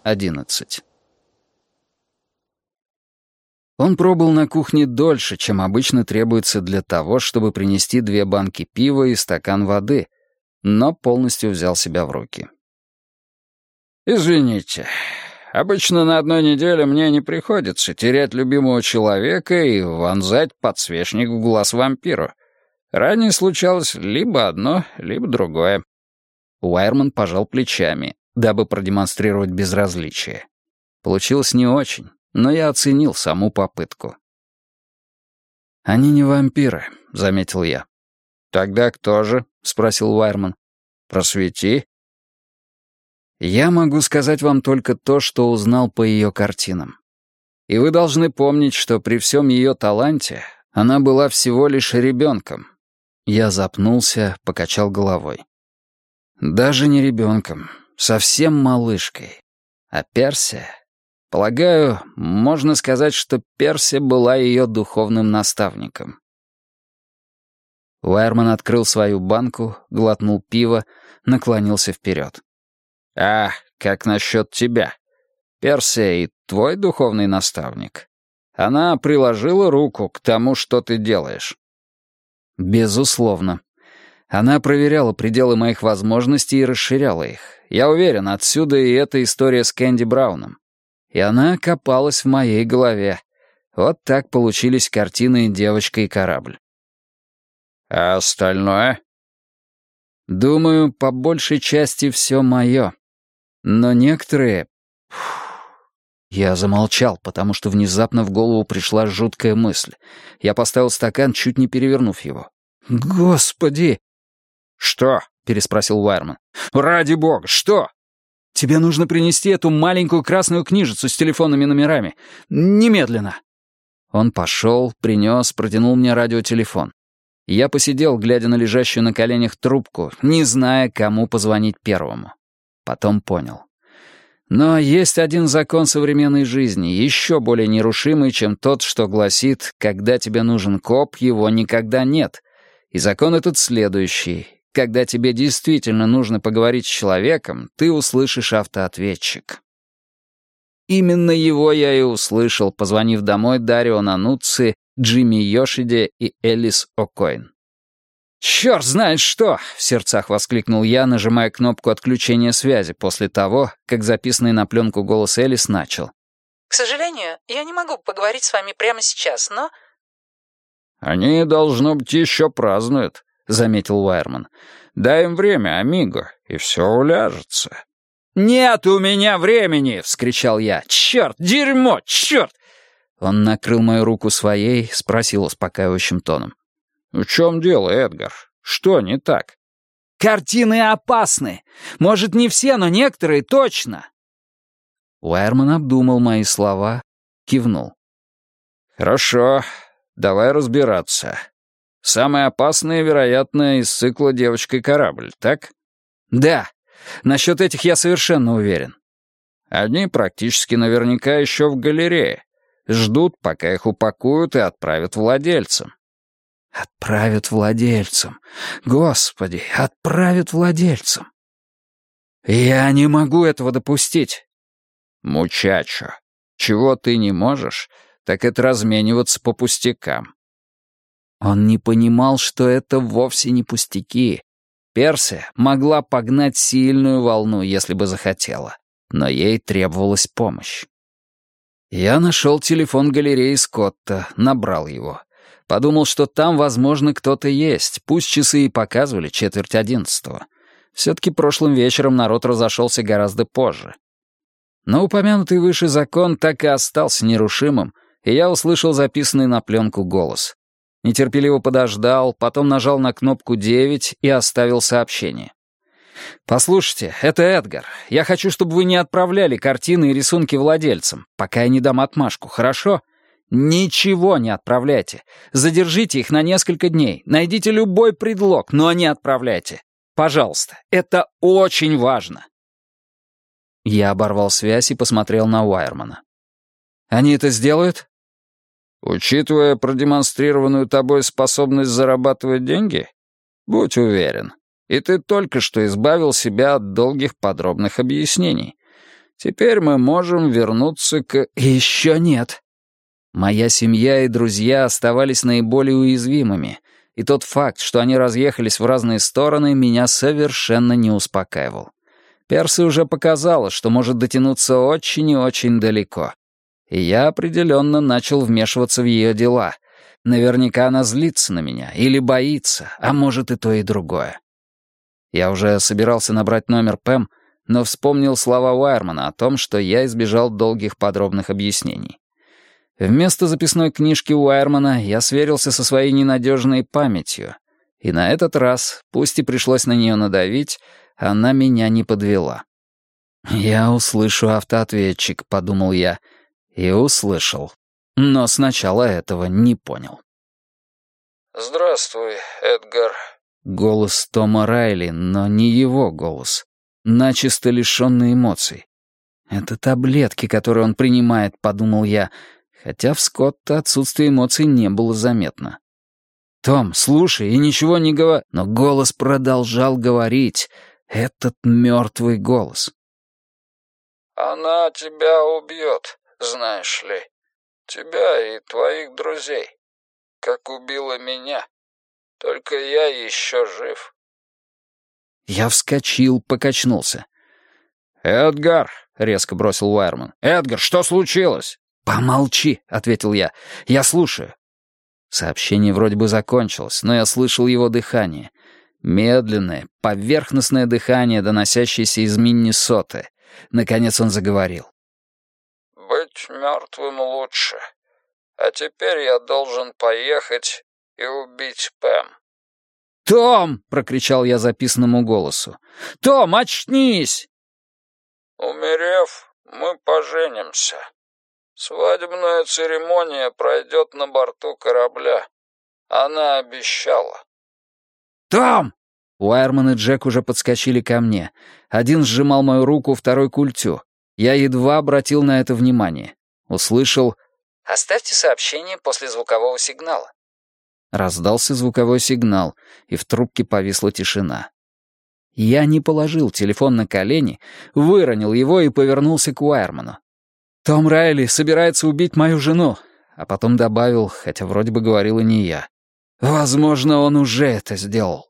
11. Он пробыл на кухне дольше, чем обычно требуется для того, чтобы принести 2 банки пива и стакан воды, но полностью взял себя в руки. «Извините, обычно на одной неделе мне не приходится терять любимого человека и вонзать подсвечник в глаз вампиру. Ранее случалось либо одно, либо другое». Уайерман пожал плечами, дабы продемонстрировать безразличие. Получилось не очень, но я оценил саму попытку. «Они не вампиры», — заметил я. «Тогда кто же?» — спросил Уайерман. «Просвети». «Я могу сказать вам только то, что узнал по ее картинам. И вы должны помнить, что при всем ее таланте она была всего лишь ребенком». Я запнулся, покачал головой. «Даже не ребенком, совсем малышкой. А Персия? Полагаю, можно сказать, что Персия была ее духовным наставником». Уайерман открыл свою банку, глотнул пиво, наклонился вперед. «А, как насчет тебя? Персия и твой духовный наставник? Она приложила руку к тому, что ты делаешь?» «Безусловно. Она проверяла пределы моих возможностей и расширяла их. Я уверен, отсюда и эта история с Кэнди Брауном. И она копалась в моей голове. Вот так получились картины «Девочка и корабль». «А остальное?» «Думаю, по большей части все мое. Но некоторые...» Я замолчал, потому что внезапно в голову пришла жуткая мысль. Я поставил стакан, чуть не перевернув его. «Господи!» «Что?» — переспросил Уайерман. «Ради бога, что?» «Тебе нужно принести эту маленькую красную книжицу с телефонными номерами. Немедленно!» Он пошел, принес, протянул мне радиотелефон. Я посидел, глядя на лежащую на коленях трубку, не зная, кому позвонить первому. Потом понял. Но есть один закон современной жизни, еще более нерушимый, чем тот, что гласит, когда тебе нужен коп, его никогда нет. И закон этот следующий. Когда тебе действительно нужно поговорить с человеком, ты услышишь автоответчик. Именно его я и услышал, позвонив домой Дарио Нануцци, Джимми Йошиде и Элис О'Койн. «Черт знает что!» — в сердцах воскликнул я, нажимая кнопку отключения связи после того, как записанный на пленку голос Элис начал. «К сожалению, я не могу поговорить с вами прямо сейчас, но...» «Они, должно быть, еще празднуют», — заметил Уайерман. «Дай им время, амиго, и все уляжется». «Нет у меня времени!» — вскричал я. «Черт! Дерьмо! Черт!» Он накрыл мою руку своей, спросил успокаивающим тоном. «В чем дело, Эдгар? Что не так?» «Картины опасны. Может, не все, но некоторые точно». Уайерман обдумал мои слова, кивнул. «Хорошо, давай разбираться. Самые опасные, вероятно, из цикла «Девочка и корабль», так?» «Да. Насчет этих я совершенно уверен». «Они практически наверняка еще в галерее. Ждут, пока их упакуют и отправят владельцам». «Отправят владельцам. Господи, отправят владельцам. Я не могу этого допустить». «Мучачо, чего ты не можешь, так это размениваться по пустякам». Он не понимал, что это вовсе не пустяки. Персия могла погнать сильную волну, если бы захотела, но ей требовалась помощь. Я нашел телефон галереи Скотта, набрал его. Подумал, что там, возможно, кто-то есть, пусть часы и показывали 11:45. Все-таки прошлым вечером народ разошелся гораздо позже. Но упомянутый выше закон так и остался нерушимым, и я услышал записанный на пленку голос. Нетерпеливо подождал, потом нажал на кнопку 9 и оставил сообщение. «Послушайте, это Эдгар. Я хочу, чтобы вы не отправляли картины и рисунки владельцам, пока я не дам отмашку, хорошо? Ничего не отправляйте. Задержите их на несколько дней. Найдите любой предлог, но не отправляйте. Пожалуйста, это очень важно». Я оборвал связь и посмотрел на Уайермана. «Они это сделают?» «Учитывая продемонстрированную тобой способность зарабатывать деньги, будь уверен. И ты только что избавил себя от долгих подробных объяснений. Теперь мы можем вернуться к... Еще нет. Моя семья и друзья оставались наиболее уязвимыми, и тот факт, что они разъехались в разные стороны, меня совершенно не успокаивал. Перси уже показала, что может дотянуться очень и очень далеко. И я определенно начал вмешиваться в ее дела. Наверняка она злится на меня или боится, а может и то, и другое. Я уже собирался набрать номер Пэм, но вспомнил слова Уайермана о том, что я избежал долгих подробных объяснений. Вместо записной книжки Уайермана я сверился со своей ненадежной памятью, и на этот раз, пусть и пришлось на нее надавить, она меня не подвела. «Я услышу автоответчик», — подумал я, и услышал, но сначала этого не понял. «Здравствуй, Эдгар». Голос Тома Райли, но не его голос, начисто лишенный эмоций. «Это таблетки, которые он принимает», — подумал я, хотя в Скотта отсутствие эмоций не было заметно. «Том, слушай и ничего не говори». Но голос продолжал говорить. Этот мертвый голос. «Она тебя убьет, знаешь ли. Тебя и твоих друзей. Как убила меня. Только я еще жив». Я вскочил, покачнулся. «Эдгар», — резко бросил Уайерман. «Эдгар, что случилось?» «Помолчи», — ответил я. «Я слушаю». Сообщение вроде бы закончилось, но я слышал его дыхание. Медленное, поверхностное дыхание, доносящееся из Миннесоты. Наконец он заговорил. «Быть мертвым лучше. А теперь я должен поехать и убить Пэм». «Том!» — прокричал я записанному голосу. «Том, очнись!» «Умерев, мы поженимся. Свадебная церемония пройдет на борту корабля. Она обещала». «Том!» Уайерман и Джек уже подскочили ко мне. Один сжимал мою руку, второй культю. Я едва обратил на это внимание. Услышал «Оставьте сообщение после звукового сигнала». Раздался звуковой сигнал, и в трубке повисла тишина. Я не положил телефон на колени, выронил его и повернулся к Уайерману. «Том Райли собирается убить мою жену», а потом добавил, хотя вроде бы говорил и не я. «Возможно, он уже это сделал».